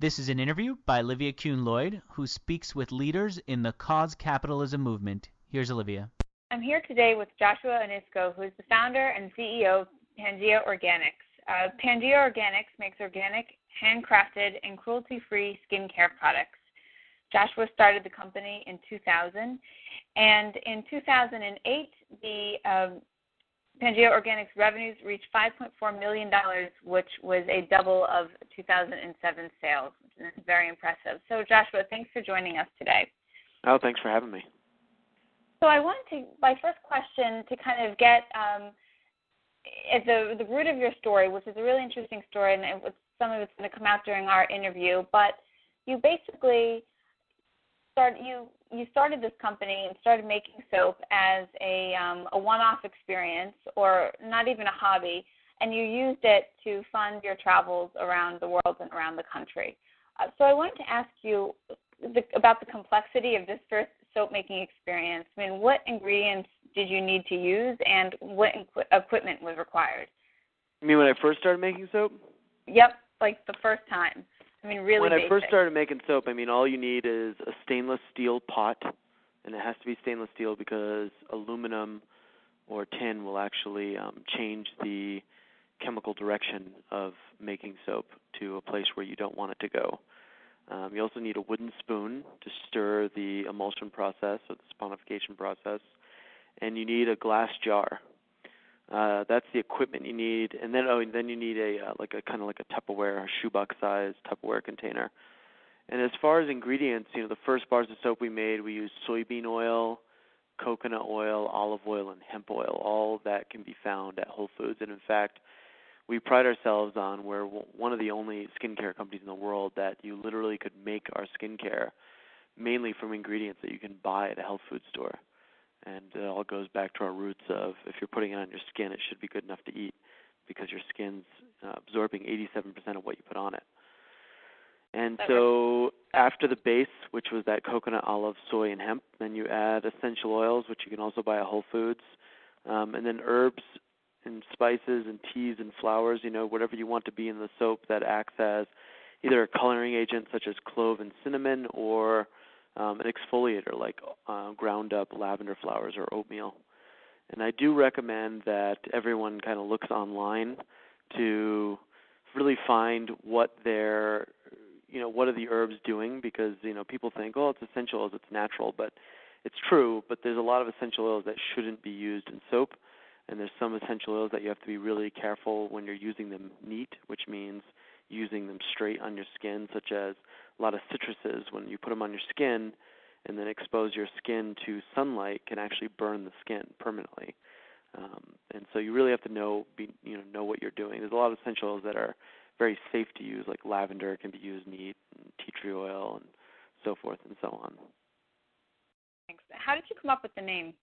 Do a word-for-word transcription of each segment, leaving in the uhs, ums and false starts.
This is an interview by Olivia Kuhn-Lloyd, who speaks with leaders in the cause capitalism movement. Here's Olivia. I'm here today with Joshua Onisko, who is the founder and C E O of Pangea Organics. Uh, Pangea Organics makes organic, handcrafted, and cruelty-free skincare products. Joshua started the company in two thousand, and in two thousand eight, the um, Pangea Organics revenues reached five point four million dollars, which was a double of two thousand seven sales. It's very impressive. So, Joshua, thanks for joining us today. Oh, thanks for having me. So I wanted to, my first question, to kind of get um, at the, the root of your story, which is a really interesting story, and it, some of it's going to come out during our interview, but you basically start, you, you started this company and started making soap as a, um, a one-off experience, or not even a hobby, and you used it to fund your travels around the world and around the country. Uh, so I wanted to ask you the, about the complexity of this first soap-making experience. I mean, what ingredients did you need to use, and what inqu- equipment was required? You mean when I first started making soap? Yep, like the first time. I mean, really When basic. I first started making soap, I mean, all you need is a stainless steel pot, and it has to be stainless steel because aluminum or tin will actually um, change the chemical direction of making soap to a place where you don't want it to go. Um, you also need a wooden spoon to stir the emulsion process or the sponification process, and you need a glass jar. Uh, that's the equipment you need, and then oh, and then you need a uh, like a kind of like a Tupperware, a shoebox size Tupperware container. And as far as ingredients, you know, the first bars of soap we made, we used soybean oil, coconut oil, olive oil, and hemp oil. All of that can be found at Whole Foods, and in fact, we pride ourselves on we're one of the only skincare companies in the world that you literally could make our skincare mainly from ingredients that you can buy at a health food store. And it all goes back to our roots of if you're putting it on your skin, it should be good enough to eat because your skin's uh, absorbing eighty-seven percent of what you put on it. And so after the base, which was that coconut, olive, soy, and hemp, then you add essential oils, which you can also buy at Whole Foods, um, and then herbs and spices and teas and flowers, you know, whatever you want to be in the soap that acts as either a coloring agent such as clove and cinnamon or um, an exfoliator like uh, ground up lavender flowers or oatmeal. And I do recommend that everyone kind of looks online to really find what their, you know, what are the herbs doing, because, you know, people think, oh, it's essential oils, it's natural, but it's true, but there's a lot of essential oils that shouldn't be used in soap. And there's some essential oils that you have to be really careful when you're using them neat, which means using them straight on your skin, such as a lot of citruses. When you put them on your skin and then expose your skin to sunlight, can actually burn the skin permanently. Um, and so you really have to know, be, you know, know what you're doing. There's a lot of essential oils that are very safe to use, like lavender can be used neat, and tea tree oil, and so forth and so on. Thanks. How did you come up with the name?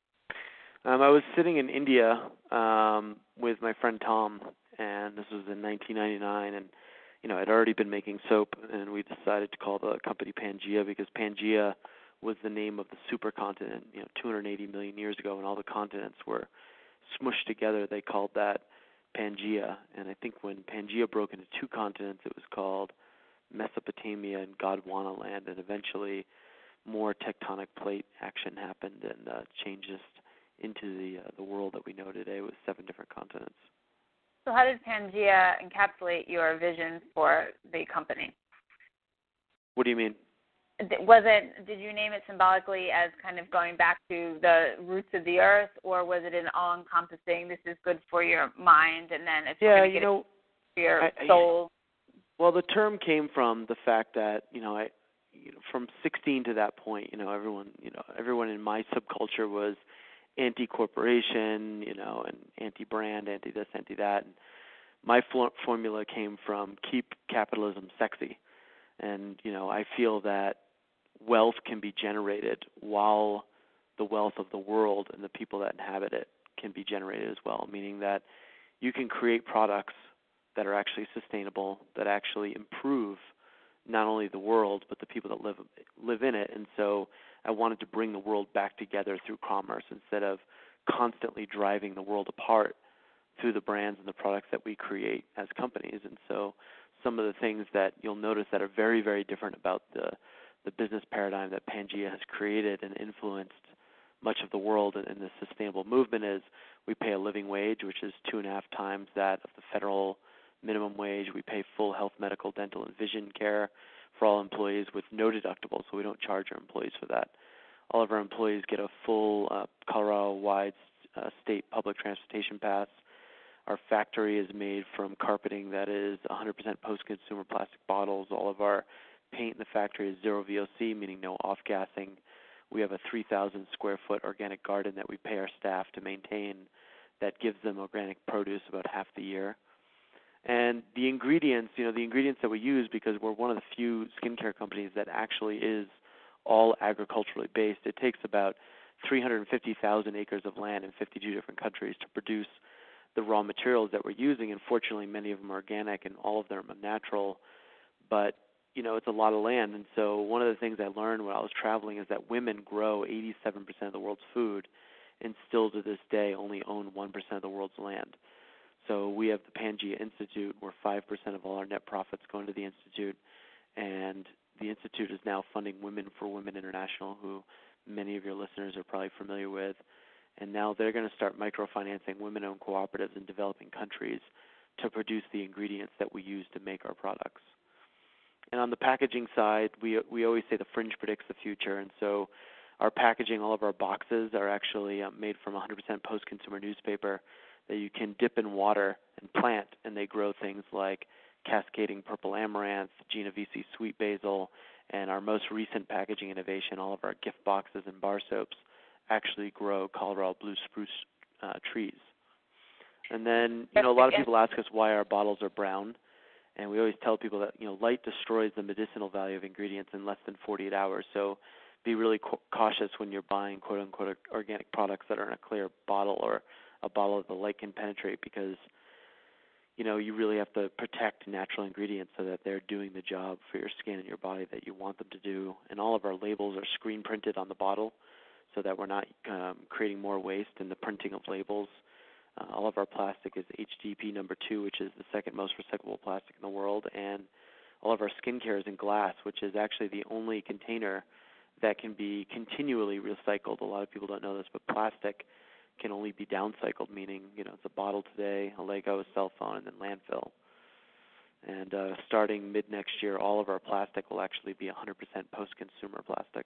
Um, I was sitting in India um, with my friend Tom, and this was in nineteen ninety-nine, and you know I'd already been making soap, and we decided to call the company Pangea because Pangea was the name of the supercontinent. You know, two hundred eighty million years ago, when all the continents were smushed together, they called that Pangea. And I think when Pangea broke into two continents, it was called Mesopotamia and Gondwana land, and eventually more tectonic plate action happened and uh, changed us into the uh, the world that we know today with seven different continents. So how did Pangea encapsulate your vision for the company? What do you mean? Was it, did you name it symbolically as kind of going back to the roots of the earth, or was it an all-encompassing, this is good for your mind, and then it's yeah, going to you get know, for your I, soul? I, well, the term came from the fact that, you know, I, you know, from sixteen to that point, you know, everyone, you know, everyone in my subculture was anti-corporation, you know, and anti-brand, anti-this, anti-that. And my fl- formula came from keep capitalism sexy. And, you know, I feel that wealth can be generated while the wealth of the world and the people that inhabit it can be generated as well, meaning that you can create products that are actually sustainable, that actually improve not only the world, but the people that live live in it. And so I wanted to bring the world back together through commerce instead of constantly driving the world apart through the brands and the products that we create as companies. And so some of the things that you'll notice that are very, very different about the the business paradigm that Pangea has created and influenced much of the world in, in the sustainable movement is we pay a living wage, which is two and a half times that of the federal minimum wage. We pay full health, medical, dental, and vision care for all employees with no deductible, so we don't charge our employees for that. All of our employees get a full uh, Colorado-wide uh, state public transportation pass. Our factory is made from carpeting that is one hundred percent post-consumer plastic bottles. All of our paint in the factory is zero V O C, meaning no off-gassing. We have a three thousand square foot organic garden that we pay our staff to maintain that gives them organic produce about half the year. And the ingredients, you know, the ingredients that we use, because we're one of the few skincare companies that actually is all agriculturally based, it takes about three hundred fifty thousand acres of land in fifty-two different countries to produce the raw materials that we're using. And fortunately, many of them are organic and all of them are natural. But, you know, it's a lot of land. And so one of the things I learned when I was traveling is that women grow eighty-seven percent of the world's food and still to this day only own one percent of the world's land. So we have the Pangea Institute, where five percent of all our net profits go into the Institute. And the Institute is now funding Women for Women International, who many of your listeners are probably familiar with. And now they're going to start microfinancing women-owned cooperatives in developing countries to produce the ingredients that we use to make our products. And on the packaging side, we we always say the fringe predicts the future. And so our packaging, all of our boxes are actually uh, made from one hundred percent post-consumer newspaper that you can dip in water and plant, and they grow things like cascading purple amaranth, Genovese sweet basil, and our most recent packaging innovation, all of our gift boxes and bar soaps actually grow Colorado blue spruce uh, trees. And then, you know, a lot of people ask us why our bottles are brown, and we always tell people that, you know, light destroys the medicinal value of ingredients in less than forty-eight hours. So be really co- cautious when you're buying quote-unquote organic products that are in a clear bottle or a bottle that the light can penetrate, because, you know, you really have to protect natural ingredients so that they're doing the job for your skin and your body that you want them to do. And all of our labels are screen printed on the bottle so that we're not um, creating more waste in the printing of labels. Uh, all of our plastic is H D P number two, which is the second most recyclable plastic in the world. And all of our skincare is in glass, which is actually the only container that can be continually recycled. A lot of people don't know this, but plastic can only be downcycled, meaning, you know, it's a bottle today, a Lego, a cell phone, and then landfill. And uh, starting mid-next year, all of our plastic will actually be one hundred percent post-consumer plastic.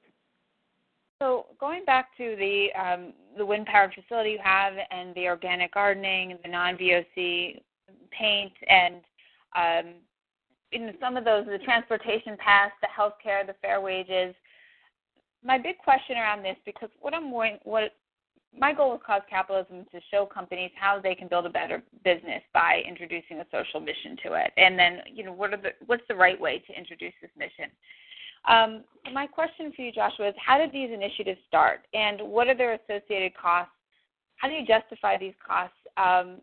So going back to the um, the wind power facility you have and the organic gardening, the non-V O C paint, and um, in some of those, the transportation pass, the health care, the fair wages, my big question around this, because what I'm more, what my goal with Cause Capitalism is to show companies how they can build a better business by introducing a social mission to it, and then, you know, what are the what's the right way to introduce this mission? Um, my question for you, Joshua, is how did these initiatives start, and what are their associated costs? How do you justify these costs? Um,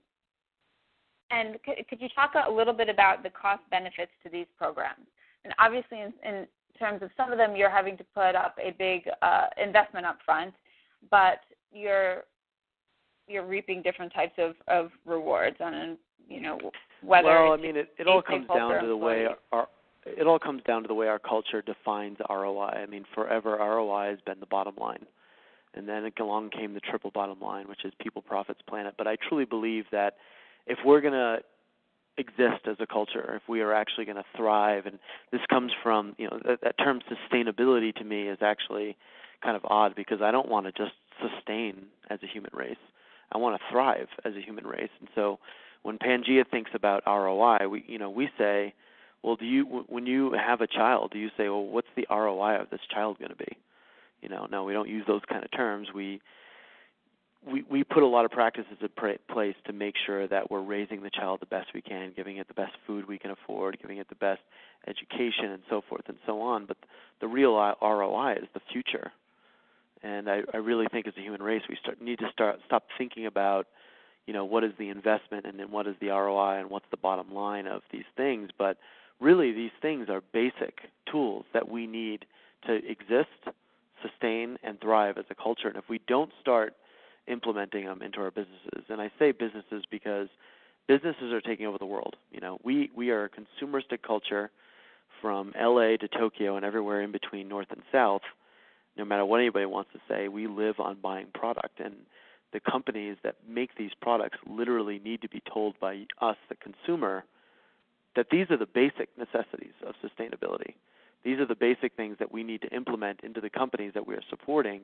and could, could you talk a little bit about the cost benefits to these programs? And obviously, in, in terms of some of them, you're having to put up a big uh, investment up front, but you're you're reaping different types of, of rewards on, you know, whether well, I it's mean, it, it all comes down to the way our it all comes down to the way our culture defines R O I. I mean, forever R O I has been the bottom line, and then along came the triple bottom line, which is people, profits, planet. But I truly believe that if we're going to exist as a culture, if we are actually going to thrive, and this comes from, you know, that, that term sustainability to me is actually kind of odd, because I don't want to just sustain as a human race. I want to thrive as a human race. And so when Pangea thinks about R O I, we, you know, we say, well, do you, when you have a child, do you say, well, what's the R O I of this child going to be? You know, no, we don't use those kind of terms. We we we put a lot of practices in place to make sure that we're raising the child the best we can, giving it the best food we can afford, giving it the best education, and so forth and so on. But the real R O I is the future. And I, I really think as a human race, we start, need to start stop thinking about, you know, what is the investment and then what is the R O I and what's the bottom line of these things. But really, these things are basic tools that we need to exist, sustain, and thrive as a culture. And if we don't start implementing them into our businesses, and I say businesses because businesses are taking over the world. You know, we, we are a consumeristic culture from L A to Tokyo and everywhere in between, north and south. No matter what anybody wants to say, we live on buying product. And the companies that make these products literally need to be told by us, the consumer, that these are the basic necessities of sustainability. These are the basic things that we need to implement into the companies that we are supporting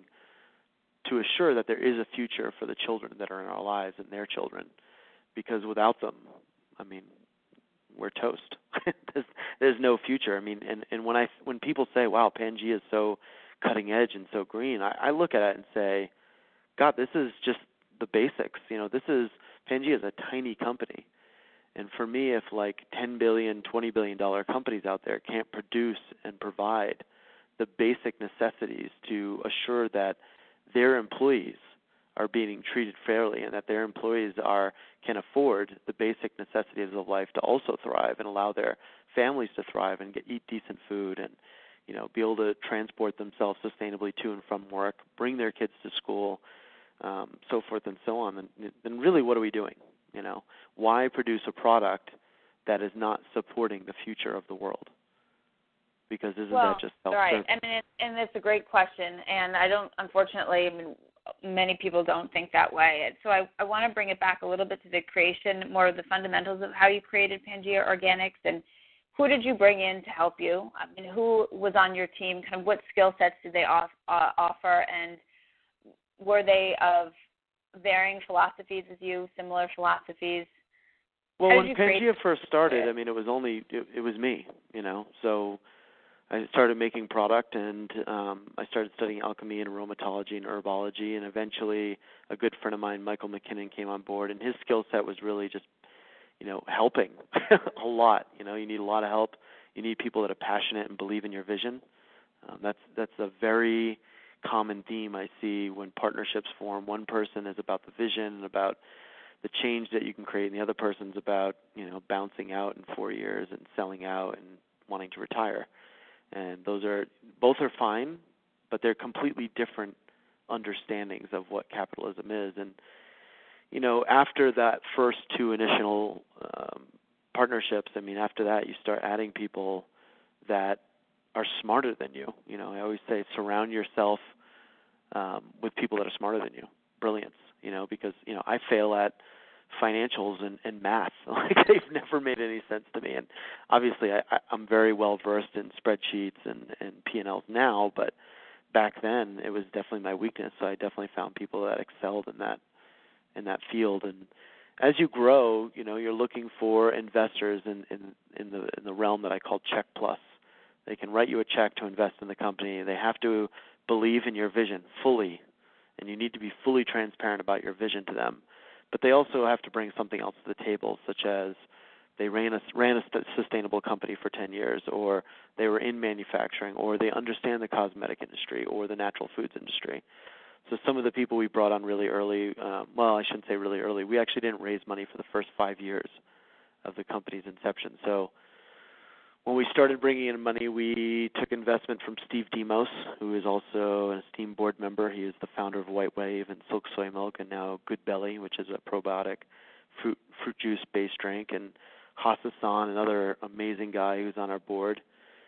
to assure that there is a future for the children that are in our lives and their children. Because without them, I mean, we're toast. there's, there's no future. I mean, and, and when I when people say, wow, Pangea is so cutting edge and so green, I, I look at it and say, God, this is just the basics. You know, this is, Pangea is a tiny company. And for me, if like ten billion dollars, twenty billion dollars companies out there can't produce and provide the basic necessities to assure that their employees are being treated fairly and that their employees are can afford the basic necessities of life to also thrive and allow their families to thrive and get, eat decent food and, you know, be able to transport themselves sustainably to and from work, bring their kids to school, um, so forth and so on, then, then really what are we doing? You know, why produce a product that is not supporting the future of the world? Because isn't well, that just self-serving? Right. I mean, and it's a great question, and I don't, unfortunately, I mean, many people don't think that way. So I, I want to bring it back a little bit to the creation, more of the fundamentals of how you created Pangea Organics, and who did you bring in to help you? I mean, who was on your team? Kind of what skill sets did they off, uh, offer, and were they of varying philosophies as you, similar philosophies? Well, when Pangea first started, I mean, it was only, it, it was me, you know, so I started making product, and um, I started studying alchemy and aromatology and herbology, and eventually a good friend of mine, Michael McKinnon, came on board, and his skill set was really just, you know, helping a lot. You know, you need a lot of help. You need people that are passionate and believe in your vision. Um, that's that's a very common theme I see when partnerships form. One person is about the vision and about the change that you can create, and the other person's about, you know, bouncing out in four years and selling out and wanting to retire. And those are, both are fine, but they're completely different understandings of what capitalism is. And, you know, after that first two initial um, partnerships, I mean, after that you start adding people that are smarter than you. You know, I always say surround yourself um, with people that are smarter than you. Brilliance, you know, because, you know, I fail at financials and, and math. Like, they've never made any sense to me. And obviously I, I, I'm very well versed in spreadsheets and, and P and Ls now, but back then it was definitely my weakness. So I definitely found people that excelled in that in that field. And as you grow, you know, you're looking for investors in, in, in the in the realm that I call check plus. They can write you a check to invest in the company. They have to believe in your vision fully, and you need to be fully transparent about your vision to them. But they also have to bring something else to the table, such as they ran a, ran a sustainable company for ten years, or they were in manufacturing, or they understand the cosmetic industry or the natural foods industry. So some of the people we brought on really early, um, well, I shouldn't say really early, we actually didn't raise money for the first five years of the company's inception. So when we started bringing in money, we took investment from Steve Demos, who is also an esteemed board member. He is the founder of White Wave and Silk Soy Milk, and now Good Belly, which is a probiotic fruit fruit juice-based drink, and Hassan, another amazing guy who's on our board.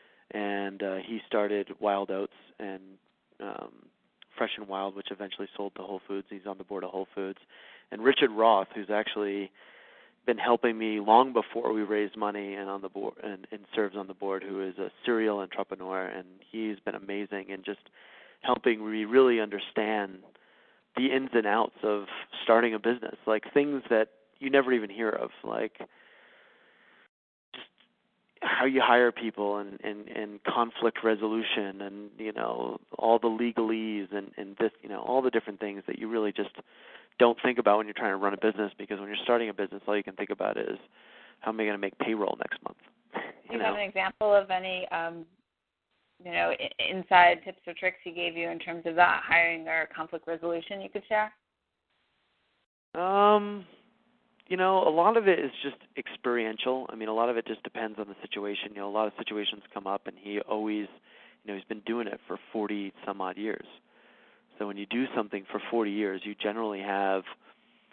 And uh, he started Wild Oats and um, Fresh and Wild, which eventually sold to Whole Foods. He's on the board of Whole Foods. And Richard Roth, who's actually been helping me long before we raised money and on the board and, and serves on the board, who is a serial entrepreneur, and he's been amazing in just helping me really understand the ins and outs of starting a business, like things that you never even hear of, like just how you hire people and, and, and conflict resolution and, you know, all the legalese and, and this, you know, all the different things that you really just don't think about when you're trying to run a business, because when you're starting a business, all you can think about is how am I going to make payroll next month? You, you know? have an example of any, um, you know, inside tips or tricks he gave you in terms of that hiring or conflict resolution you could share? Um, you know, a lot of it is just experiential. I mean, a lot of it just depends on the situation. You know, a lot of situations come up, and he always, you know, he's been doing it for forty some odd years. So when you do something for forty years, you generally have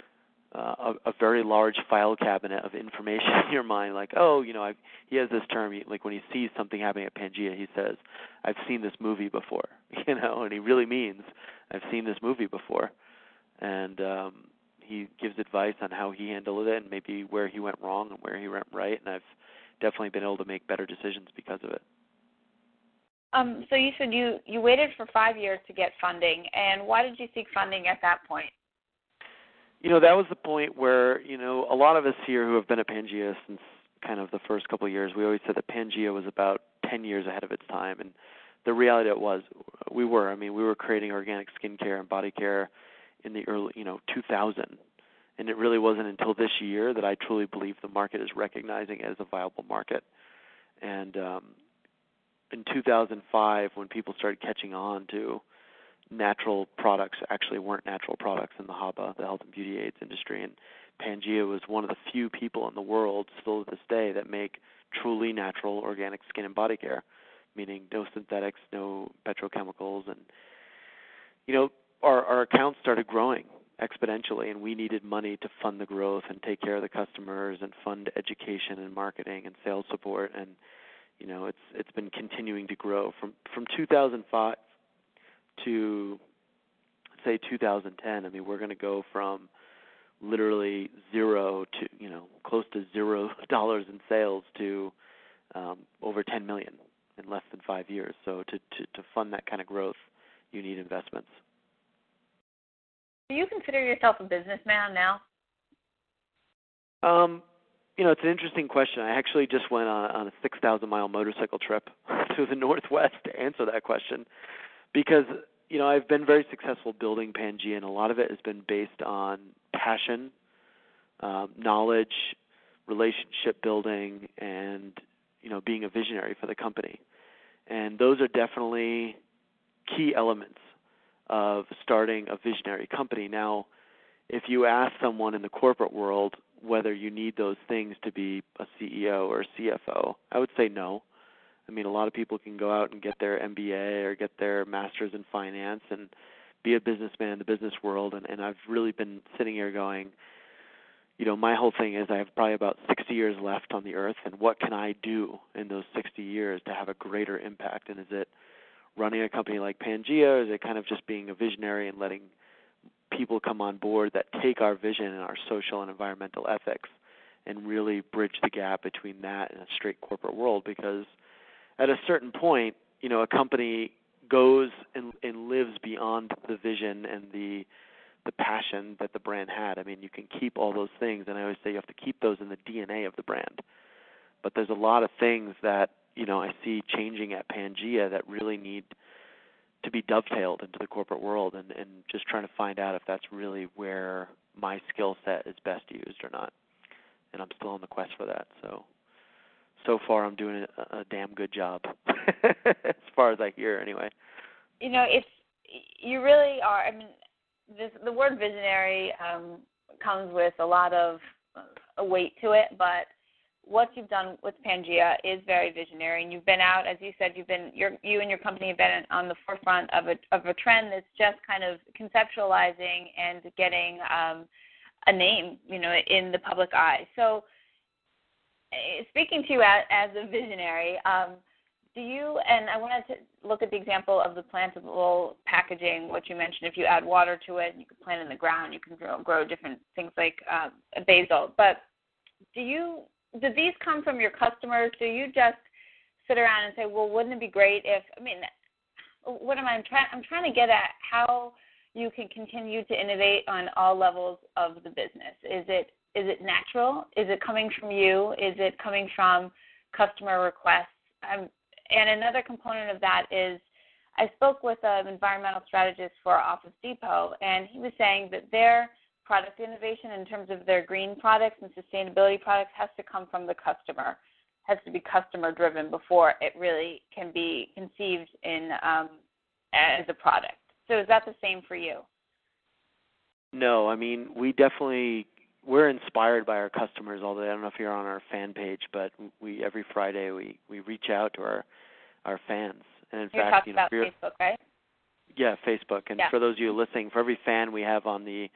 uh, a, a very large file cabinet of information in your mind, like, oh, you know, I've, he has this term, he, like when he sees something happening at Pangea, he says, I've seen this movie before, you know, and he really means, I've seen this movie before. And um, he gives advice on how he handled it and maybe where he went wrong and where he went right, and I've definitely been able to make better decisions because of it. Um, so you said you, you waited for five years to get funding, and why did you seek funding at that point? You know, that was the point where, you know, a lot of us here who have been at Pangea since kind of the first couple of years, we always said that Pangea was about ten years ahead of its time, and the reality it was, we were. I mean, we were creating organic skincare and body care in the early, you know, two thousand, and it really wasn't until this year that I truly believe the market is recognizing it as a viable market. And um, in two thousand five, when people started catching on to natural products actually weren't natural products in the H A B A, the health and beauty aids industry, and Pangea was one of the few people in the world still to this day that make truly natural organic skin and body care, meaning no synthetics, no petrochemicals, and you know, our our accounts started growing exponentially, and we needed money to fund the growth and take care of the customers and fund education and marketing and sales support, and you know, it's it's been continuing to grow from from two thousand five to say two thousand ten. I mean, we're going to go from literally zero to, you know, close to zero dollars in sales to um, over ten million in less than five years. So to, to, to fund that kind of growth, you need investments. Do you consider yourself a businessman now? Um, you know, it's an interesting question. I actually just went on, on a six thousand mile motorcycle trip to the Northwest to answer that question because, you know, I've been very successful building Pangea, and a lot of it has been based on passion, um, knowledge, relationship building, and, you know, being a visionary for the company. And those are definitely key elements of starting a visionary company. Now, if you ask someone in the corporate world whether you need those things to be a C E O or a C F O, I would say no. I mean, a lot of people can go out and get their M B A or get their master's in finance and be a businessman in the business world, and, and I've really been sitting here going, you know, my whole thing is I have probably about sixty years left on the earth, and what can I do in those sixty years to have a greater impact? And is it running a company like Pangea, or is it kind of just being a visionary and letting people come on board that take our vision and our social and environmental ethics and really bridge the gap between that and a straight corporate world? Because at a certain point, you know, a company goes and, and lives beyond the vision and the the passion that the brand had. I mean, you can keep all those things, and I always say you have to keep those in the D N A of the brand. But there's a lot of things that, you know, I see changing at Pangea that really need to be dovetailed into the corporate world, and, and just trying to find out if that's really where my skill set is best used or not. And I'm still on the quest for that. So, so far I'm doing a, a damn good job, as far as I hear anyway. You know, it's, you really are, I mean, this, the word visionary um, comes with a lot of uh, weight to it, but what you've done with Pangea is very visionary, and you've been out, as you said, you've been, you're, you and your company have been on the forefront of a of a trend that's just kind of conceptualizing and getting um, a name, you know, in the public eye. So, uh, speaking to you as, as a visionary, um, do you, and I wanted to look at the example of the plantable packaging, what you mentioned, if you add water to it, you can plant it in the ground, you can grow, grow different things like uh, basil. But do you, do these come from your customers? Do you just sit around and say, well, wouldn't it be great if, I mean, what am I, I'm trying, I'm trying to get at how you can continue to innovate on all levels of the business. Is it, is it natural? Is it coming from you? Is it coming from customer requests? Um, and another component of that is I spoke with an environmental strategist for Office Depot, and he was saying that their product innovation in terms of their green products and sustainability products has to come from the customer, has to be customer-driven before it really can be conceived in um, as a product. So is that the same for you? No, I mean, we definitely, we're inspired by our customers all day. I don't know if you're on our fan page, but we every Friday we, we reach out to our, our fans. And in You're fact, talking you know, about Facebook, right? Yeah, Facebook. And yeah. for those of you listening, for every fan we have on the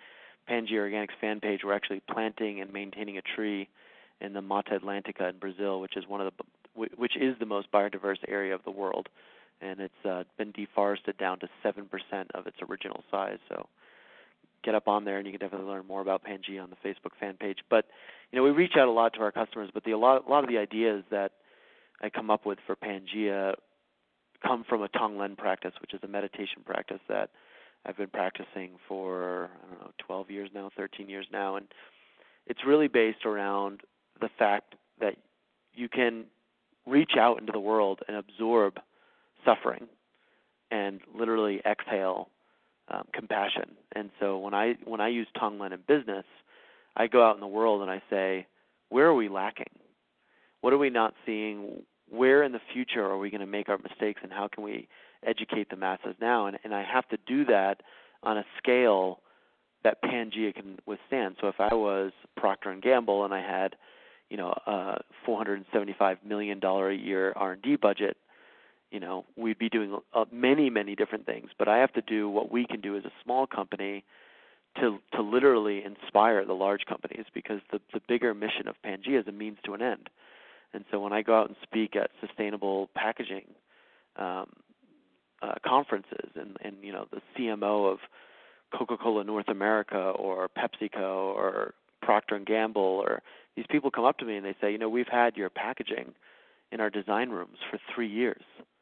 Pangea Organics fan page, we're actually planting and maintaining a tree in the Mata Atlantica in Brazil, which is one of the which is the most biodiverse area of the world, and it's uh, been deforested down to seven percent of its original size. So get up on there, and you can definitely learn more about Pangea on the Facebook fan page. But you know, we reach out a lot to our customers, but the, a lot a lot of the ideas that I come up with for Pangea come from a Tonglen practice, which is a meditation practice that I've been practicing for, I don't know, twelve years now, thirteen years now. And it's really based around the fact that you can reach out into the world and absorb suffering and literally exhale um, compassion. And so when I when I use Tonglen in business, I go out in the world and I say, where are we lacking? What are we not seeing? Where in the future are we going to make our mistakes, and how can we educate the masses now? And, and I have to do that on a scale that Pangea can withstand. So if I was Procter and Gamble and I had, you know, a four hundred seventy-five million dollars a year R and D budget, you know, we'd be doing uh, many, many different things. But I have to do what we can do as a small company to to literally inspire the large companies, because the, the bigger mission of Pangea is a means to an end. And so when I go out and speak at sustainable packaging um, uh, conferences, and, and you know, the C M O of Coca-Cola North America or PepsiCo or Procter and Gamble, or these people come up to me and they say, you know, we've had your packaging in our design rooms for three years,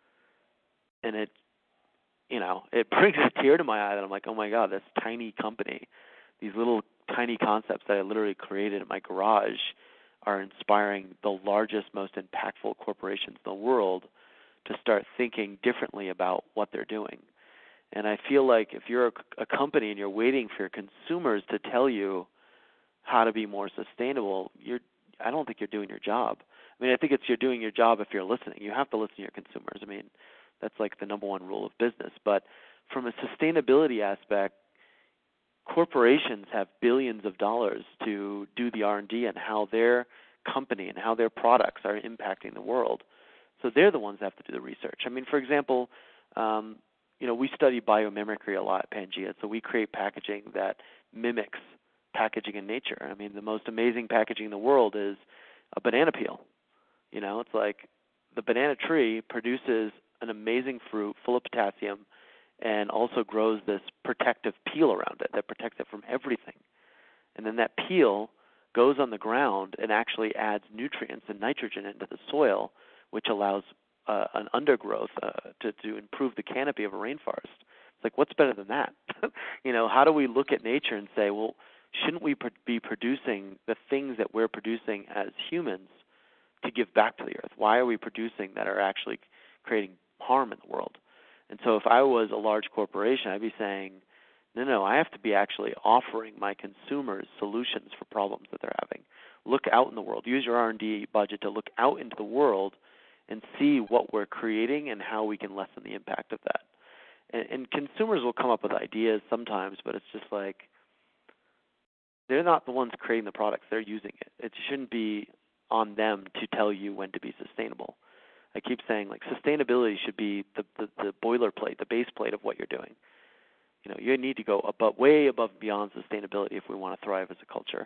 and it, you know, it brings a tear to my eye that I'm like, oh my God, this tiny company, these little tiny concepts that I literally created in my garage are inspiring the largest, most impactful corporations in the world to start thinking differently about what they're doing. And I feel like if you're a, a company and you're waiting for your consumers to tell you how to be more sustainable, you're I don't think you're doing your job. I mean, I think it's you're doing your job if you're listening. You have to listen to your consumers. I mean, that's like the number one rule of business. But from a sustainability aspect, corporations have billions of dollars to do the R and D and how their company and how their products are impacting the world. So they're the ones that have to do the research. I mean, for example, um, you know, we study biomimicry a lot at Pangea, so we create packaging that mimics packaging in nature. I mean, the most amazing packaging in the world is a banana peel. You know, it's like the banana tree produces an amazing fruit full of potassium and also grows this protective peel around it that protects it from everything. And then that peel goes on the ground and actually adds nutrients and nitrogen into the soil, which allows uh, an undergrowth uh, to, to improve the canopy of a rainforest. It's like, what's better than that? You know, how do we look at nature and say, well, shouldn't we pr- be producing the things that we're producing as humans to give back to the earth? Why are we producing that are actually creating harm in the world? And so if I was a large corporation, I'd be saying, no, no, I have to be actually offering my consumers solutions for problems that they're having. Look out in the world. Use your R and D budget to look out into the world and see what we're creating and how we can lessen the impact of that. And, and consumers will come up with ideas sometimes, but it's just like they're not the ones creating the products. They're using it. It shouldn't be on them to tell you when to be sustainable. I keep saying, like, sustainability should be the, the, the boilerplate, the base plate of what you're doing. You know, you need to go above, way above and beyond sustainability if we want to thrive as a culture.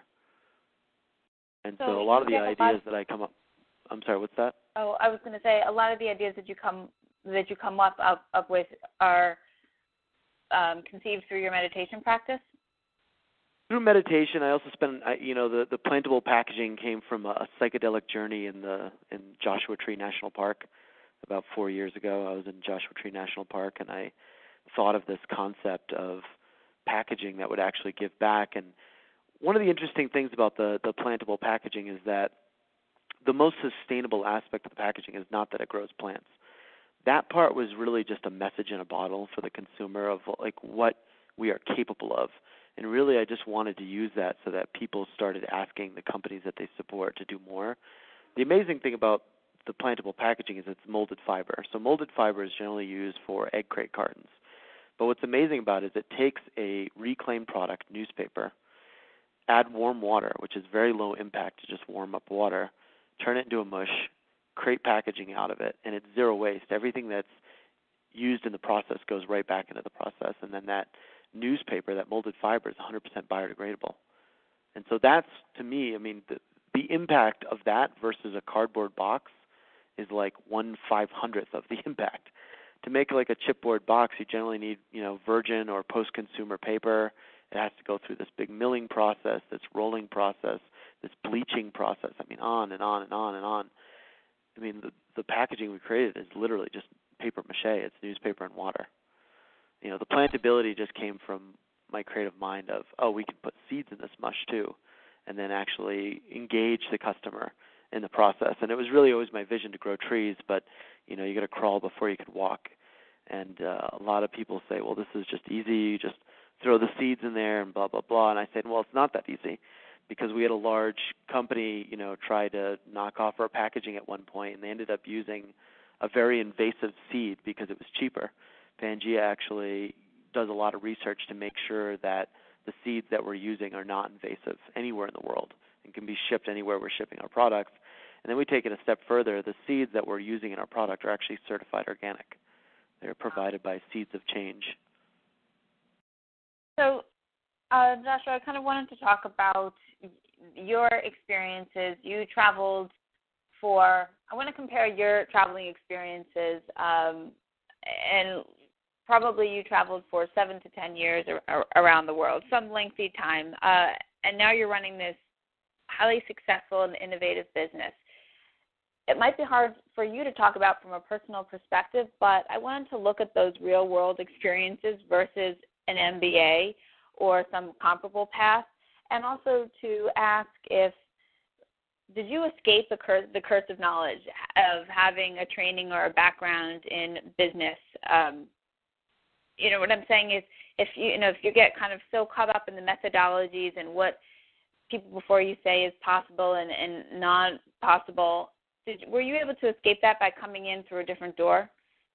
And so, so a lot of the ideas ideas that I come up, I'm sorry, what's that? Oh, I was going to say a lot of the ideas that you come that you come up up, up with are um, conceived through your meditation practice. Through meditation, I also spent, I, you know, the, the plantable packaging came from a, a psychedelic journey in the in Joshua Tree National Park about four years ago. I was in Joshua Tree National Park, and I thought of this concept of packaging that would actually give back. And one of the interesting things about the, the plantable packaging is that the most sustainable aspect of the packaging is not that it grows plants. That part was really just a message in a bottle for the consumer of like what we are capable of. And really, I just wanted to use that so that people started asking the companies that they support to do more. The amazing thing about the plantable packaging is it's molded fiber. So molded fiber is generally used for egg crate cartons. But what's amazing about it is it takes a reclaimed product, newspaper, add warm water, which is very low impact to just warm up water, turn it into a mush, create packaging out of it, and it's zero waste. Everything that's used in the process goes right back into the process, and then that newspaper, that molded fiber is one hundred percent biodegradable. And so that's, to me, I mean, the, the impact of that versus a cardboard box is like one five hundredth of the impact. To make like a chipboard box, you generally need, you know, virgin or post-consumer paper. It has to go through this big milling process, this rolling process, this bleaching process. I mean, on and on and on and on. I mean, the, the packaging we created is literally just paper mache. It's newspaper and water. You know, the plantability just came from my creative mind of, oh, we can put seeds in this mush too, and then actually engage the customer in the process. And it was really always my vision to grow trees, but, you know, you got to crawl before you can walk. And uh, a lot of people say, well, this is just easy. You just throw the seeds in there and blah, blah, blah. And I said, well, it's not that easy, because we had a large company, you know, try to knock off our packaging at one point, and they ended up using a very invasive seed because it was cheaper. Pangea actually does a lot of research to make sure that the seeds that we're using are not invasive anywhere in the world and can be shipped anywhere we're shipping our products. And then we take it a step further. The seeds that we're using in our product are actually certified organic. They're provided by Seeds of Change. So, uh, Joshua, I kind of wanted to talk about your experiences. You traveled for, I want to compare your traveling experiences, um, and probably you traveled for seven to ten years ar- around the world, some lengthy time, uh, and now you're running this highly successful and innovative business. It might be hard for you to talk about from a personal perspective, but I wanted to look at those real-world experiences versus an M B A or some comparable path, and also to ask if, did you escape the curse, the curse of knowledge of having a training or a background in business? Um, you know, what I'm saying is, if you, you know, if you get kind of so caught up in the methodologies and what people before you say is possible and, and not possible, did, were you able to escape that by coming in through a different door?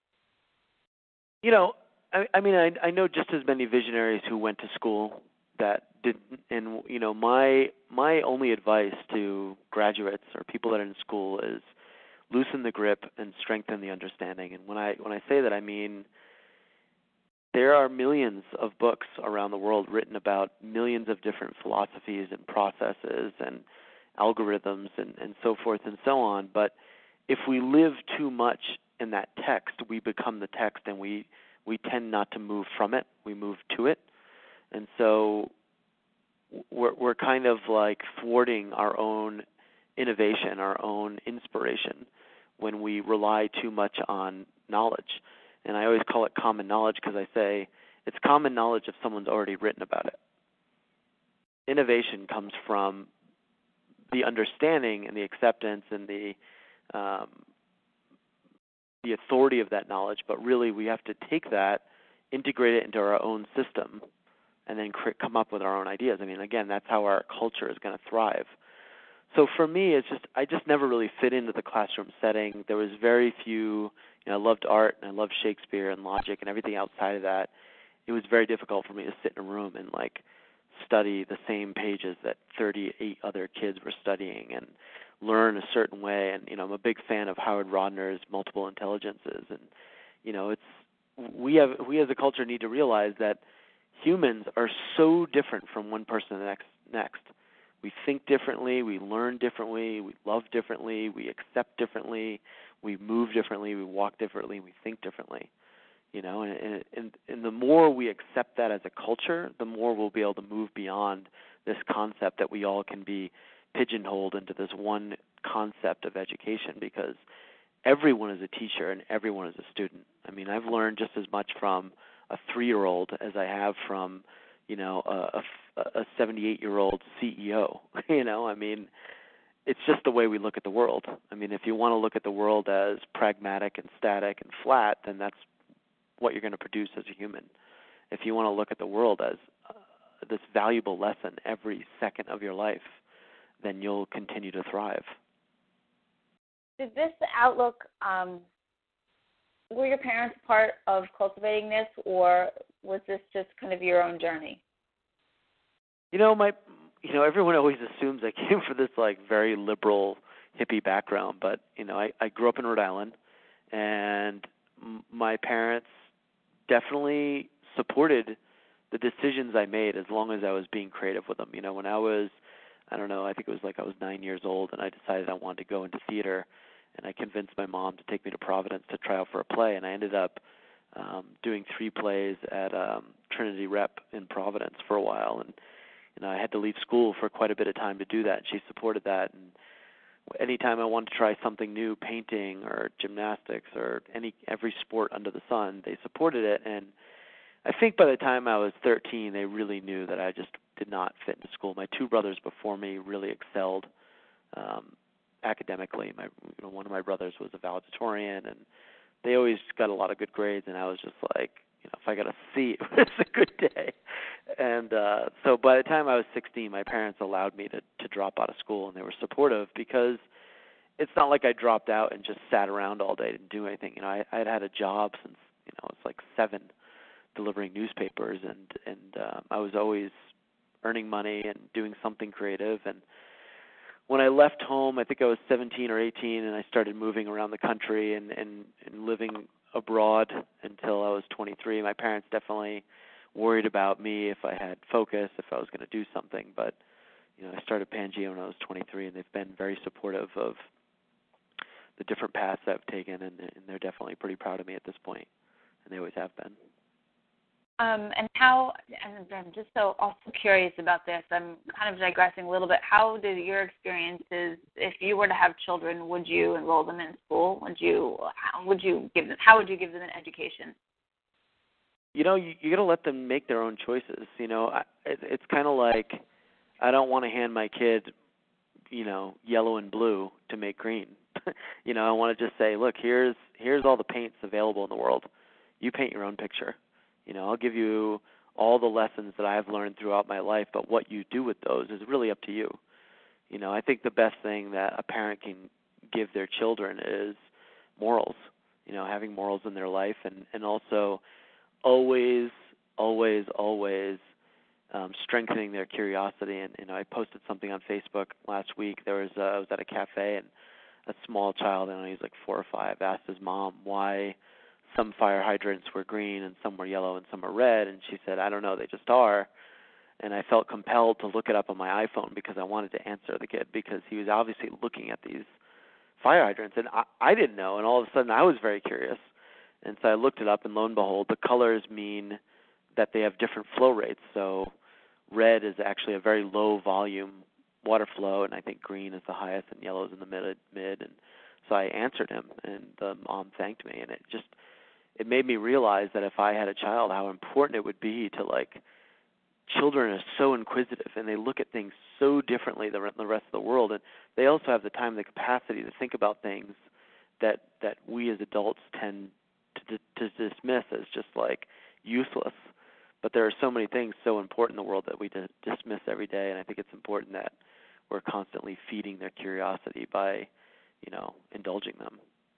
You know, I, I mean, I, I know just as many visionaries who went to school that didn't, and you know, my my only advice to graduates or people that are in school is loosen the grip and strengthen the understanding. And when I when I say that, I mean there are millions of books around the world written about millions of different philosophies and processes and algorithms and, and so forth and so on. But if we live too much in that text, we become the text, and we we tend not to move from it. We move to it. And so we're, we're kind of like thwarting our own innovation, our own inspiration, when we rely too much on knowledge. And I always call it common knowledge because I say it's common knowledge if someone's already written about it. Innovation comes from the understanding and the acceptance and the um, the authority of that knowledge, but really we have to take that, integrate it into our own system, and then cr- come up with our own ideas. I mean, again, that's how our culture is going to thrive. So for me, it's just I just never really fit into the classroom setting. There was very few, you know, I loved art and I loved Shakespeare and logic and everything outside of that. It was very difficult for me to sit in a room and like study the same pages that thirty-eight other kids were studying and learn a certain way. And, you know, I'm a big fan of Howard Rodner's Multiple Intelligences. And, you know, it's we have we as a culture need to realize that humans are so different from one person to the next. next. We think differently, we learn differently, we love differently, we accept differently, we move differently, we walk differently, we think differently. You know, and, and and the more we accept that as a culture, the more we'll be able to move beyond this concept that we all can be pigeonholed into this one concept of education, because everyone is a teacher and everyone is a student. I mean, I've learned just as much from a three-year-old as I have from, you know, a, a seventy-eight-year-old C E O. You know, I mean, it's just the way we look at the world. I mean, if you want to look at the world as pragmatic and static and flat, then that's what you're going to produce as a human. If you want to look at the world as uh, this valuable lesson every second of your life, then you'll continue to thrive. Did this outlook, um, were your parents part of cultivating this, or was this just kind of your own journey? You know, my, you know, everyone always assumes I came from this like very liberal hippie background, but you know, I, I grew up in Rhode Island, and m- my parents definitely supported the decisions I made as long as I was being creative with them. You know, when I was, I don't know, I think it was like I was nine years old and I decided I wanted to go into theater, and I convinced my mom to take me to Providence to try out for a play, and I ended up um, doing three plays at um, Trinity Rep in Providence for a while, and you know, I had to leave school for quite a bit of time to do that, and she supported that. And anytime I wanted to try something new, painting or gymnastics or any every sport under the sun, they supported it. And I think by the time I was thirteen, they really knew that I just did not fit into school. My two brothers before me really excelled um, academically. My, you know, one of my brothers was a valedictorian, and they always got a lot of good grades, and I was just like, you know, if I got a C, it was a good day. And uh, so by the time I was sixteen, my parents allowed me to, to drop out of school, and they were supportive because it's not like I dropped out and just sat around all day and didn't do anything. You know, I had had a job since, you know, I was like seven, delivering newspapers, and and uh, I was always earning money and doing something creative. And when I left home, I think I was seventeen or eighteen, and I started moving around the country and, and, and living abroad until I was twenty-three. My parents definitely worried about me if I had focus, if I was going to do something. But you know, I started Pangea when I was twenty-three, and they've been very supportive of the different paths I've taken, and, and they're definitely pretty proud of me at this point, and they always have been. Um, and how, and I'm just so also curious about this, I'm kind of digressing a little bit. How did your experiences, if you were to have children, would you enroll them in school? Would you, how would you give them, how would you give them an education? You know, you, you got to let them make their own choices. You know, I, it, it's kind of like I don't want to hand my kid, you know, yellow and blue to make green. You know, I want to just say, look, here's here's all the paints available in the world. You paint your own picture. You know, I'll give you all the lessons that I've learned throughout my life, but what you do with those is really up to you. You know, I think the best thing that a parent can give their children is morals, you know, having morals in their life, and, and also always, always, always um, strengthening their curiosity. And, you know, I posted something on Facebook last week. There was, uh, I was at a cafe, and a small child, I don't know, he's like four or five, asked his mom why some fire hydrants were green and some were yellow and some are red, and she said, I don't know, they just are. And I felt compelled to look it up on my iPhone because I wanted to answer the kid, because he was obviously looking at these fire hydrants, and I, I didn't know, and all of a sudden I was very curious. And so I looked it up, and lo and behold, the colors mean that they have different flow rates. So red is actually a very low volume water flow, and I think green is the highest, and yellow is in the mid. mid. And so I answered him, and the mom thanked me, and it just it made me realize that if I had a child, how important it would be to, like, children are so inquisitive, and they look at things so differently than the rest of the world, and they also have the time and the capacity to think about things that that we as adults tend to, to dismiss as just, like, useless. But there are so many things so important in the world that we d- dismiss every day, and I think it's important that we're constantly feeding their curiosity by, you know, indulging them.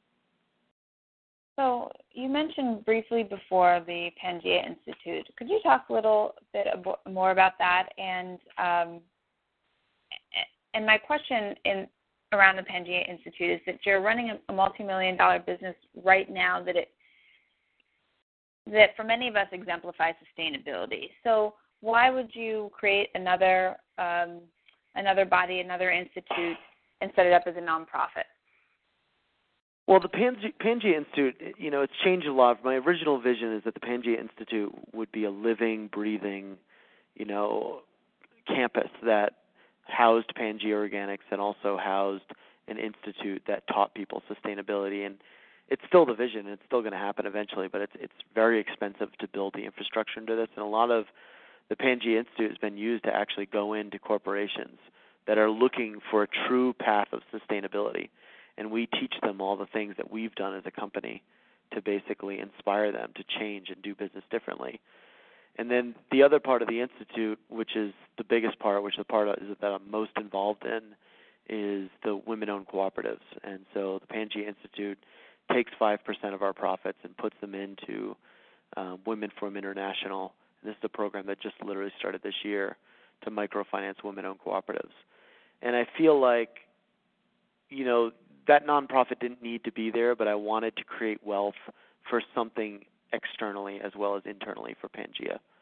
So you mentioned briefly before the Pangea Institute. Could you talk a little bit more about that? And um, and my question in around the Pangea Institute is that you're running a, a multi-million dollar business right now that it that for many of us exemplifies sustainability. So why would you create another um, another body, another institute, and set it up as a nonprofit? Well, the Pangea, Pangea Institute, you know, it's changed a lot. My original vision is that the Pangea Institute would be a living, breathing, you know, campus that housed Pangea Organics and also housed an institute that taught people sustainability. And it's still the vision. It's still going to happen eventually, but it's it's very expensive to build the infrastructure into this. And a lot of the Pangea Institute has been used to actually go into corporations that are looking for a true path of sustainability. And we teach them all the things that we've done as a company to basically inspire them to change and do business differently. And then the other part of the institute, which is the biggest part, which is the part that I'm most involved in, is the women-owned cooperatives. And so the Pangea Institute takes five percent of our profits and puts them into um, Women Forum International. And this is a program that just literally started this year to microfinance women-owned cooperatives. And I feel like, you know, that nonprofit didn't need to be there, but I wanted to create wealth for something externally as well as internally for Pangea.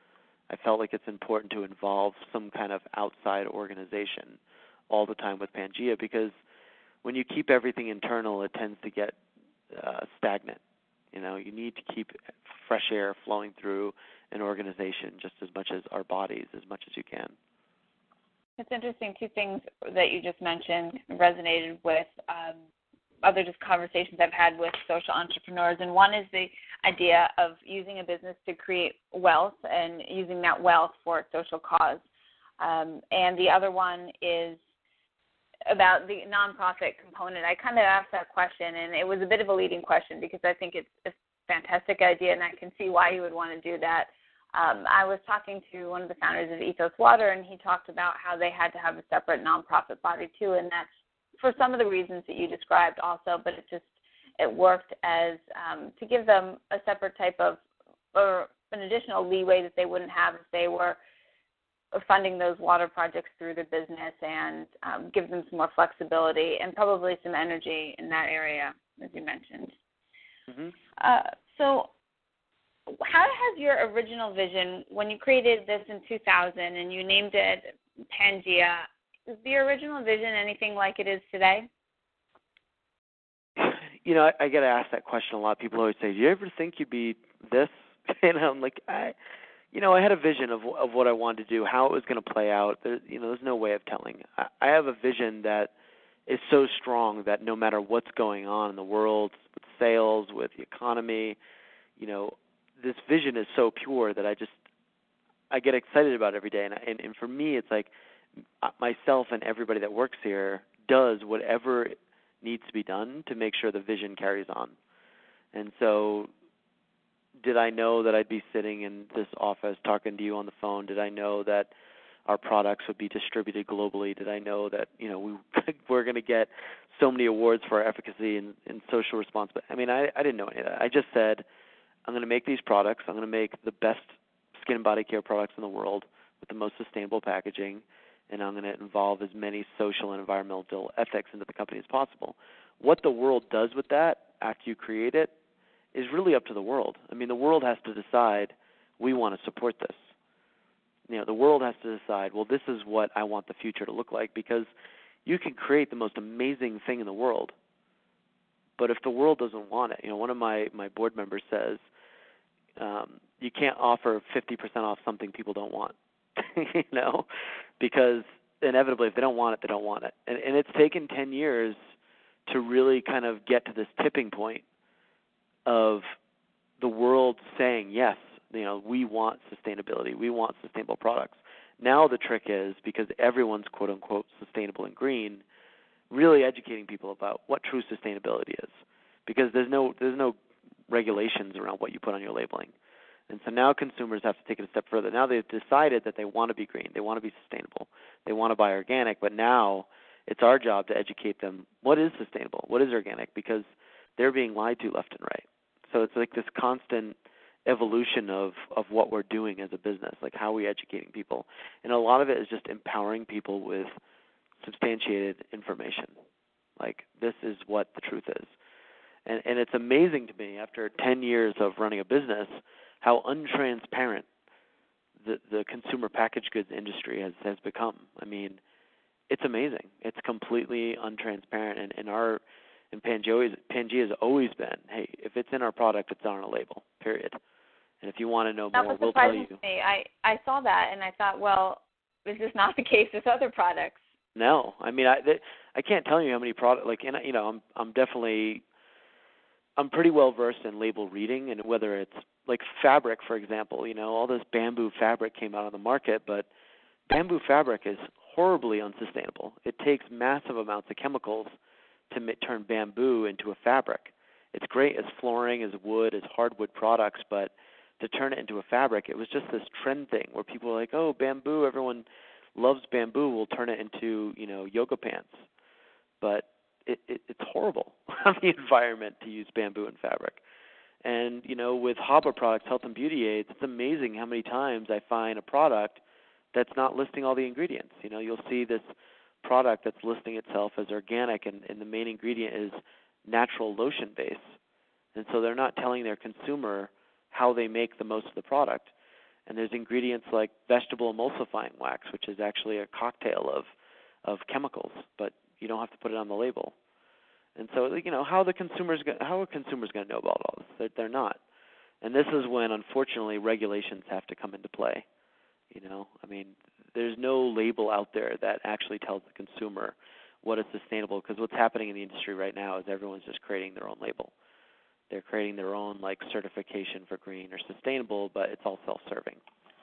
I felt like it's important to involve some kind of outside organization all the time with Pangea, because when you keep everything internal, it tends to get uh, stagnant. You know, you need to keep fresh air flowing through an organization just as much as our bodies, as much as you can. It's interesting. Two things that you just mentioned resonated with um, other just conversations I've had with social entrepreneurs, and one is the idea of using a business to create wealth and using that wealth for a social cause. Um, and the other one is about the nonprofit component. I kind of asked that question, and it was a bit of a leading question because I think it's a fantastic idea, and I can see why you would want to do that. Um, I was talking to one of the founders of Ethos Water, and he talked about how they had to have a separate nonprofit body too, and that's for some of the reasons that you described also, but it just it worked as um, to give them a separate type of or an additional leeway that they wouldn't have if they were funding those water projects through their business, and um, give them some more flexibility and probably some energy in that area, as you mentioned. Mm-hmm. Uh, so how has your original vision, when you created this in two thousand and you named it Pangea, is the original vision anything like it is today? You know, I, I get asked that question a lot. People always say, "Do you ever think you'd be this?" And I'm like, I, you know, I had a vision of of what I wanted to do, how it was going to play out. There, you know, there's no way of telling. I, I have a vision that is so strong that no matter what's going on in the world, with sales, with the economy, you know, this vision is so pure that I just I get excited about it every day. And and, and for me, it's like myself and everybody that works here does whatever needs to be done to make sure the vision carries on. And so did I know that I'd be sitting in this office talking to you on the phone? Did I know that our products would be distributed globally? Did I know that, you know, we, we're going to get so many awards for our efficacy and, and social responsibility? I mean, I, I didn't know any of that. I just said, I'm going to make these products. I'm going to make the best skin and body care products in the world with the most sustainable packaging, and I'm going to involve as many social and environmental ethics into the company as possible. What the world does with that after you create it is really up to the world. I mean, the world has to decide, we want to support this. You know, the world has to decide, well, this is what I want the future to look like, because you can create the most amazing thing in the world, but if the world doesn't want it, you know, one of my, my board members says, um, you can't offer fifty percent off something people don't want, you know, because inevitably if they don't want it, they don't want it. And, and it's taken ten years to really kind of get to this tipping point of the world saying, yes, you know, we want sustainability, we want sustainable products. Now the trick is, because everyone's quote-unquote sustainable and green, really educating people about what true sustainability is, because there's no there's no regulations around what you put on your labeling. And so now consumers have to take it a step further. Now they've decided that they want to be green, they want to be sustainable, they want to buy organic, but now it's our job to educate them what is sustainable, what is organic, because they're being lied to left and right. So it's like this constant evolution of, of what we're doing as a business, like how are we educating people. And a lot of it is just empowering people with substantiated information. Like, this is what the truth is. And, and it's amazing to me, after ten years of running a business, how untransparent the, the consumer packaged goods industry has, has become. I mean, it's amazing. It's completely untransparent. And, and our and Pangea, Pangea has always been, hey, if it's in our product, it's on a label, period. And if you want to know that more, was we'll tell you. To me. I, I saw that, and I thought, well, this is not the case with other products. No, I mean, I th- I can't tell you how many products. Like, and you know, I'm I'm definitely I'm pretty well versed in label reading, and whether it's like fabric, for example, you know, all this bamboo fabric came out on the market, but bamboo fabric is horribly unsustainable. It takes massive amounts of chemicals to m- turn bamboo into a fabric. It's great as flooring, as wood, as hardwood products, but to turn it into a fabric, it was just this trend thing where people were like, oh, bamboo, everyone loves bamboo, we'll turn it into, you know, yoga pants. But it, it, it's horrible on the environment to use bamboo and fabric. And, you know, with Haba products, health and beauty aids, it's amazing how many times I find a product that's not listing all the ingredients. You know, you'll see this product that's listing itself as organic, and, and the main ingredient is natural lotion base. And so they're not telling their consumer how they make the most of the product. And there's ingredients like vegetable emulsifying wax, which is actually a cocktail of of chemicals, but you don't have to put it on the label. And so, you know, how the consumers go, how are consumers going to know about all this? They're, they're not. And this is when, unfortunately, regulations have to come into play. You know, I mean, there's no label out there that actually tells the consumer what is sustainable, because what's happening in the industry right now is everyone's just creating their own label. They're creating their own, like, certification for green or sustainable, but it's all self-serving.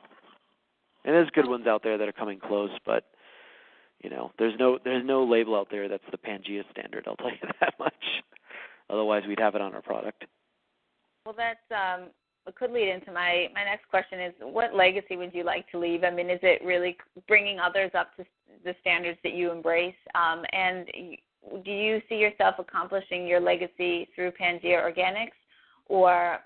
And there's good ones out there that are coming close, but you know, there's no there's no label out there that's the Pangea standard. I'll tell you that much. Otherwise, we'd have it on our product. Well, that's um, it could lead into my my next question: is what legacy would you like to leave? I mean, is it really bringing others up to the standards that you embrace? Um, and do you see yourself accomplishing your legacy through Pangea Organics, or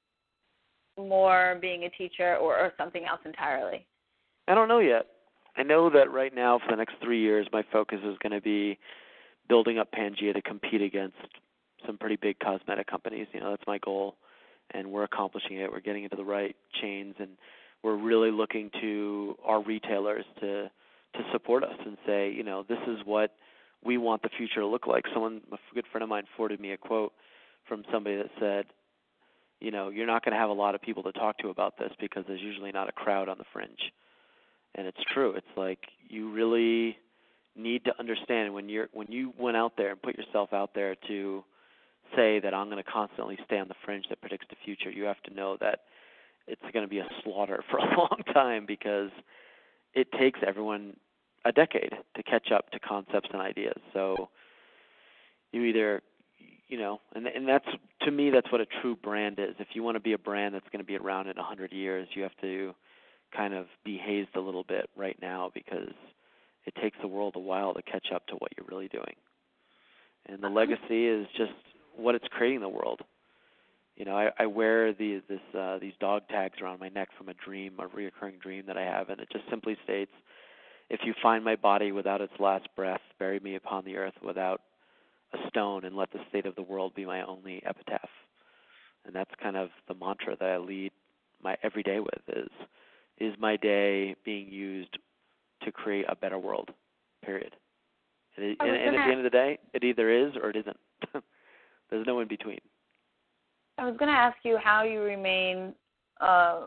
more being a teacher, or, or something else entirely? I don't know yet. I know that right now for the next three years, my focus is going to be building up Pangea to compete against some pretty big cosmetic companies. You know, that's my goal, and we're accomplishing it. We're getting into the right chains, and we're really looking to our retailers to to support us and say, you know, this is what we want the future to look like. Someone, a good friend of mine, forwarded me a quote from somebody that said, you know, you're not going to have a lot of people to talk to about this because there's usually not a crowd on the fringe. And it's true. It's like you really need to understand when you're when you went out there and put yourself out there to say that I'm going to constantly stay on the fringe that predicts the future, you have to know that it's going to be a slaughter for a long time, because it takes everyone a decade to catch up to concepts and ideas. So you either, you know, and and that's, to me, that's what a true brand is. If you want to be a brand that's going to be around in one hundred years, you have to kind of be hazed a little bit right now, because it takes the world a while to catch up to what you're really doing. And the legacy is just what it's creating in the world. You know, I, I wear these this uh, these dog tags around my neck from a dream, a reoccurring dream that I have, and it just simply states, if you find my body without its last breath, bury me upon the earth without a stone, and let the state of the world be my only epitaph. And that's kind of the mantra that I lead my every day with, is is my day being used to create a better world, period. And, it, and, and at the end of the day, it either is or it isn't. There's no in between. I was going to ask you how you remain, uh,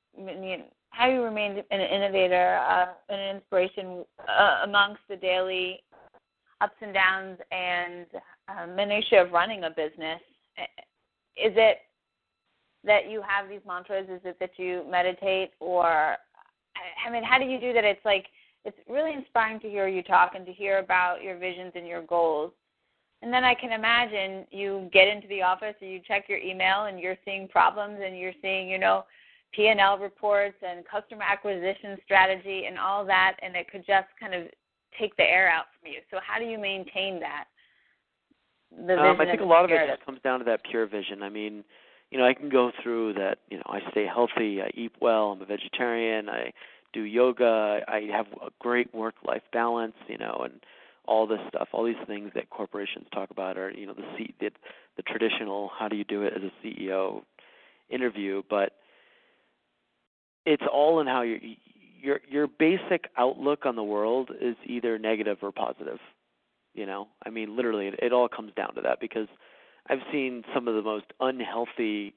how you remain an innovator, uh, an inspiration uh, amongst the daily ups and downs and uh, minutiae of running a business. Is it that you have these mantras? Is it that you meditate? Or, I mean, how do you do that? It's like, it's really inspiring to hear you talk and to hear about your visions and your goals. And then I can imagine you get into the office and you check your email and you're seeing problems and you're seeing, you know, P and L reports and customer acquisition strategy and all that, and it could just kind of take the air out from you. So how do you maintain that? The vision um, I think a lot of it spirit? just comes down to that pure vision. I mean, you know, I can go through that, you know, I stay healthy, I eat well, I'm a vegetarian, I do yoga, I have a great work-life balance, you know, and all this stuff, all these things that corporations talk about are, you know, the C, the, the traditional how do you do it as a C E O interview, but it's all in how your your your basic outlook on the world is either negative or positive. You know, I mean, literally, it, it all comes down to that, because I've seen some of the most unhealthy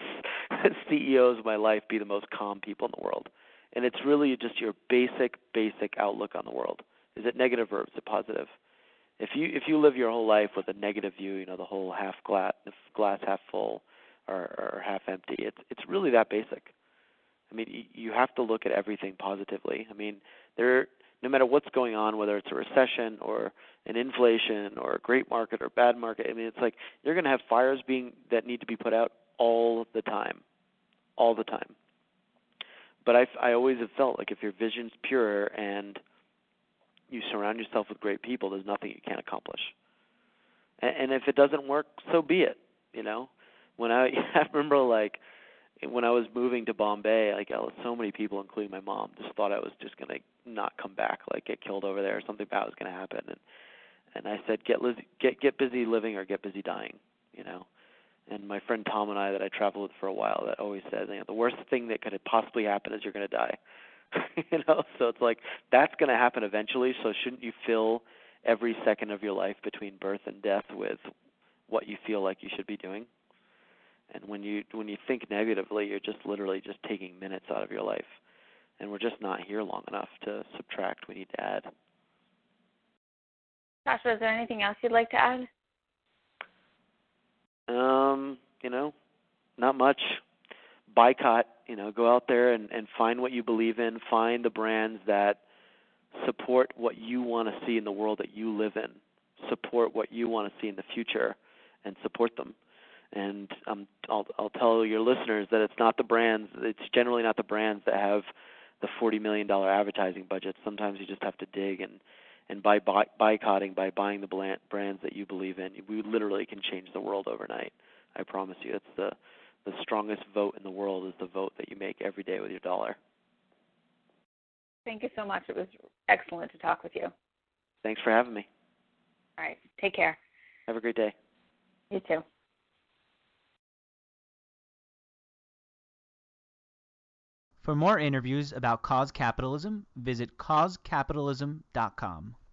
C E Os of my life be the most calm people in the world, and it's really just your basic basic outlook on the world. Is it negative or is it positive? If you if you live your whole life with a negative view, you know, the whole half glass, glass half full or, or half empty, it's it's really that basic. I mean, you have to look at everything positively. I mean, there, no matter what's going on, whether it's a recession or an inflation or a great market or bad market, I mean, it's like you're going to have fires being that need to be put out all the time, all the time. But I, I always have felt like if your vision's pure and you surround yourself with great people, there's nothing you can't accomplish. And, and if it doesn't work, so be it. You know, when I, I remember like when I was moving to Bombay, like so many people, including my mom, just thought I was just going to not come back, like get killed over there, or something bad was going to happen. And and I said, get get get busy living or get busy dying. You know, And my friend Tom and I that I traveled with for a while that always said, you know, the worst thing that could possibly happen is you're going to die. You know, so it's like that's going to happen eventually. So shouldn't you fill every second of your life between birth and death with what you feel like you should be doing? And when you when you think negatively, you're just literally just taking minutes out of your life. And we're just not here long enough to subtract. We need to add. Joshua, is there anything else you'd like to add? Um, you know, not much. Boycott, you know, go out there and, and find what you believe in. Find the brands that support what you want to see in the world that you live in. Support what you want to see in the future and support them. And um, I'll, I'll tell your listeners that it's not the brands, it's generally not the brands that have the forty million dollars advertising budget. Sometimes you just have to dig, and, and by boy- boycotting, by buying the brands that you believe in, we literally can change the world overnight. I promise you. It's the, the strongest vote in the world is the vote that you make every day with your dollar. Thank you so much. It was excellent to talk with you. Thanks for having me. All right. Take care. Have a great day. You too. For more interviews about cause capitalism, visit cause capitalism dot com.